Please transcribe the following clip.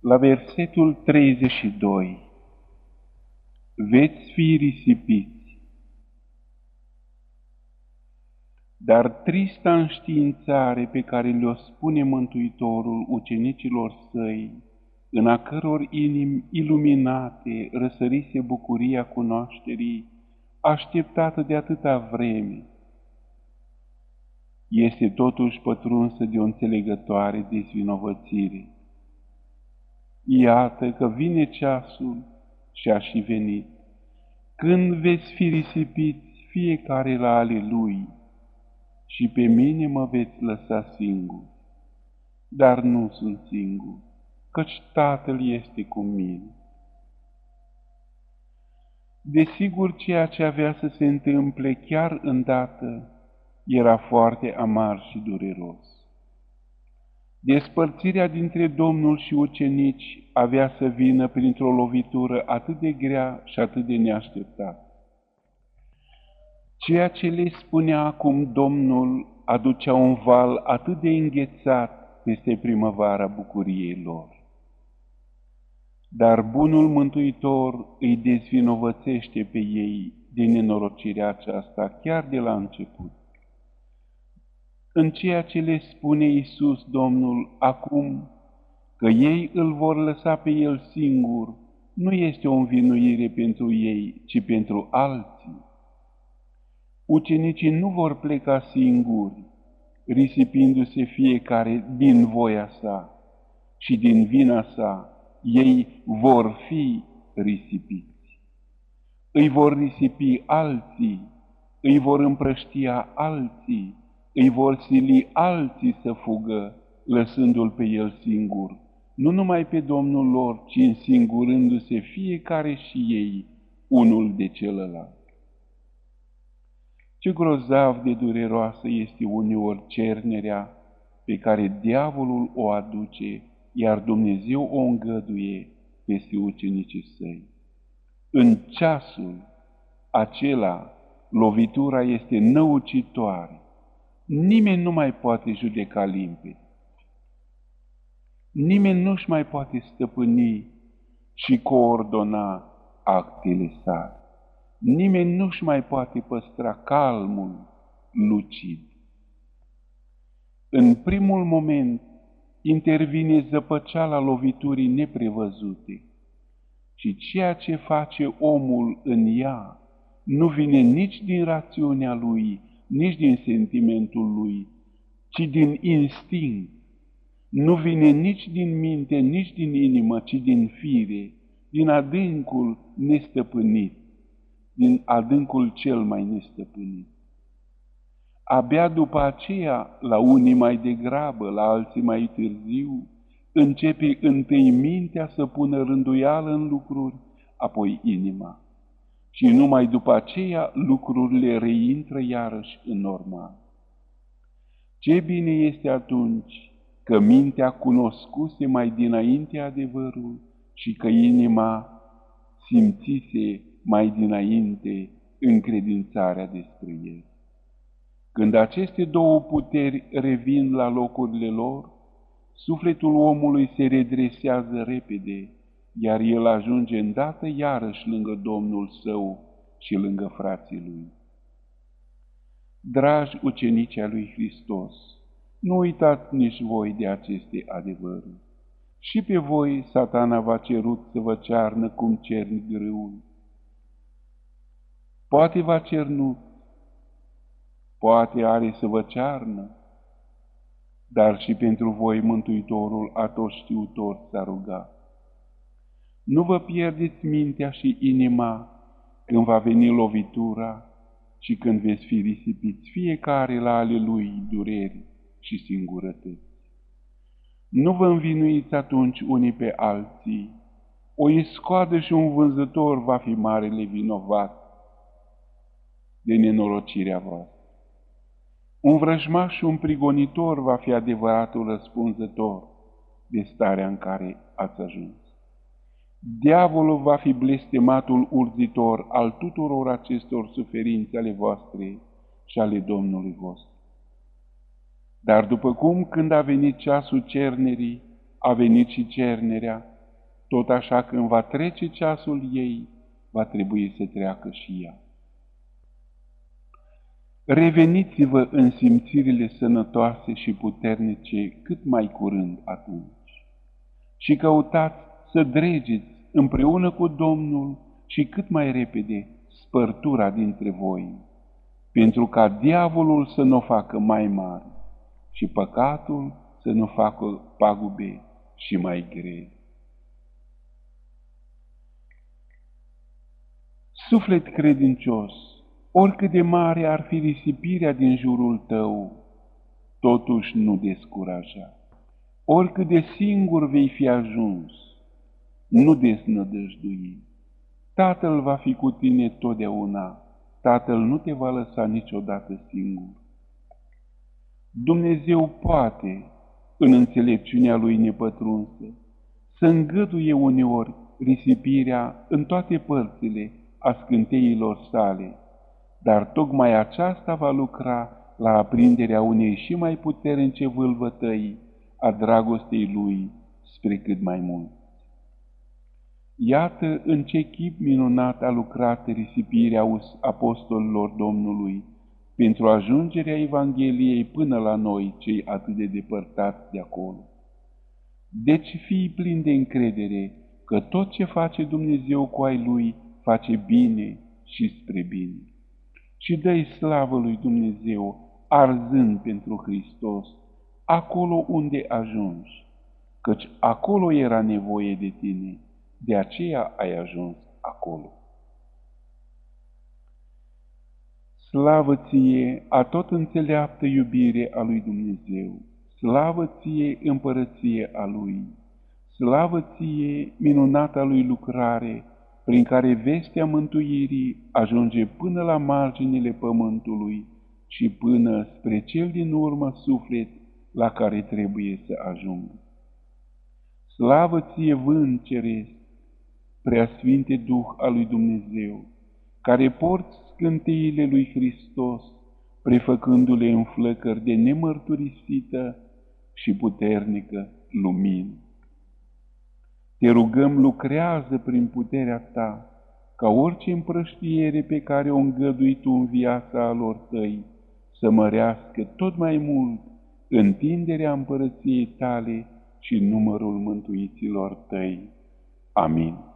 La versetul 32. Veți fi risipiți. Dar trista înștiințare pe care le-o spune Mântuitorul ucenicilor săi, în a căror inimi iluminate răsărise bucuria cunoașterii, așteptată de atâta vreme, este totuși pătrunsă de o înțelegătoare dezvinovățire. Iată că vine ceasul și a și venit, când veți fi risipiți fiecare la ale lui și pe mine mă veți lăsa singur. Dar nu sunt singur, căci Tatăl este cu mine. Desigur, ceea ce avea să se întâmple chiar îndată era foarte amar și dureros. Despărțirea dintre Domnul și ucenici avea să vină printr-o lovitură atât de grea și atât de neașteptată. Ceea ce le spunea acum Domnul aducea un val atât de înghețat peste primăvara bucuriei lor. Dar bunul Mântuitor îi dezvinovățește pe ei de nenorocirea aceasta chiar de la început. În ceea ce le spune Iisus Domnul acum, că ei îl vor lăsa pe El singur, nu este o învinuire pentru ei, ci pentru alții. Ucenicii nu vor pleca singuri, risipindu-se fiecare din voia sa și din vina sa, ei vor fi risipiți. Îi vor risipi alții, îi vor împrăștia alții, îi vor sili alții să fugă, lăsându-l pe el singur, nu numai pe Domnul lor, ci însingurându-se fiecare și ei, unul de celălalt. Ce grozav de dureroasă este uneori cernerea pe care diavolul o aduce, iar Dumnezeu o îngăduie peste ucenicii săi. În ceasul acela, lovitura este năucitoare. Nimeni nu mai poate judeca limpede. Nimeni nu-și mai poate stăpâni și coordona actele sale. Nimeni nu-și mai poate păstra calmul lucid. În primul moment intervine zăpăceala loviturii neprevăzute și ceea ce face omul în ea nu vine nici din rațiunea lui, nici din sentimentul lui, ci din instinct. Nu vine nici din minte, nici din inimă, ci din fire, din adâncul nestăpânit, din adâncul cel mai nestăpânit. Abia după aceea, la unii mai degrabă, la alții mai târziu, începe întâi mintea să pună rânduială în lucruri, apoi inima. Și numai după aceea lucrurile reintră iarăși în normal. Ce bine este atunci că mintea cunoscuse mai dinainte adevărul și că inima simțise mai dinainte încredințarea despre el. Când aceste două puteri revin la locurile lor, sufletul omului se redresează repede, iar el ajunge îndată iarăși lângă Domnul său și lângă frații lui. Dragi ucenici ai lui Hristos, nu uitați nici voi de aceste adevăruri. Și pe voi Satana v-a cerut să vă cearnă cum cerni grâul. Poate v-a cernut, poate are să vă cearnă, dar și pentru voi Mântuitorul atotștiutor s-a rugat. Nu vă pierdeți mintea și inima când va veni lovitura și când veți fi risipiți fiecare la ale lui dureri și singurătăți. Nu vă învinuiți atunci unii pe alții. O iscoadă și un vânzător va fi marele vinovat de nenorocirea voastră. Un vrăjmaș și un prigonitor va fi adevăratul răspunzător de starea în care ați ajuns. Diavolul va fi blestematul urzitor al tuturor acestor suferințe ale voastre și ale Domnului vostru. Dar după cum când a venit ceasul cernerii, a venit și cernerea, tot așa când va trece ceasul ei, va trebui să treacă și ea. Reveniți-vă în simțirile sănătoase și puternice cât mai curând atunci și căutați să dregeți împreună cu Domnul și cât mai repede spărtura dintre voi, pentru ca diavolul să nu o facă mai mare și păcatul să nu facă pagube și mai grele. Suflet credincios, oricât de mare ar fi risipirea din jurul tău, totuși nu descuraja. Oricât de singur vei fi ajuns, nu deznădăjdui. Tatăl va fi cu tine totdeauna. Tatăl nu te va lăsa niciodată singur. Dumnezeu poate, în înțelepciunea Lui nepătrunsă, să îngăduie uneori risipirea în toate părțile a scânteilor sale, dar tocmai aceasta va lucra la aprinderea unei și mai puternice vâlvătăi a dragostei Lui spre cât mai mult. Iată în ce chip minunat a lucrat risipirea apostolilor Domnului pentru ajungerea Evangheliei până la noi, cei atât de depărtați de acolo. Deci fii plin de încredere că tot ce face Dumnezeu cu ai Lui face bine și spre bine. Și dă-i slavă lui Dumnezeu, arzând pentru Hristos, acolo unde ajungi, căci acolo era nevoie de tine, de aceea ai ajuns acolo. Slavă ție, a tot înțeleaptă iubire a lui Dumnezeu, slavă ție, împărăție a Lui, slavă ție, minunata Lui lucrare, prin care vestea mântuirii ajunge până la marginile pământului și până spre cel din urmă suflet la care trebuie să ajungă. Slavă ție, vânt ceresc, preasfinte Duh al lui Dumnezeu, care porți scânteile lui Hristos, prefăcându-le în flăcări de nemărturisită și puternică lumină. Te rugăm, lucrează prin puterea ta, ca orice împrăștiere pe care o îngădui tu în viața alor tăi, să mărească tot mai mult întinderea împărăției tale și numărul mântuiților tăi. Amin.